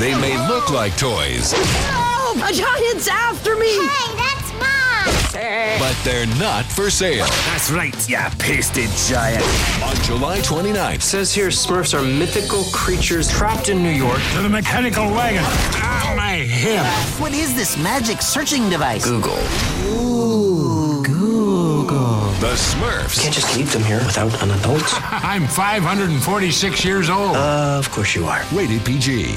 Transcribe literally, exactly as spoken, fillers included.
They may look like toys, Oh, a giant's after me! Hey, that's mine! but they're not for sale. That's right, ya pasted giant. On July twenty-ninth, Says here Smurfs are mythical creatures trapped in New York. To the mechanical wagon. Ah, my hip. What is this magic searching device? Google. Ooh, Google. the Smurfs Can't just leave them here without an adult. I'm five hundred forty-six years old. Uh, of course you are. rated P G.